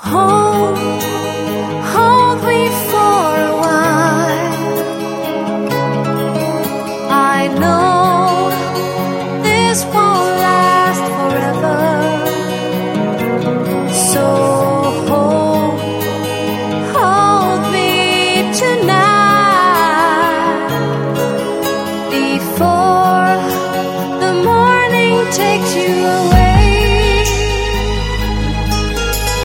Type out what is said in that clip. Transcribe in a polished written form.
Hold, hold me for a while. I know this won't last forever. So hold, hold me tonight before the morning takes you away.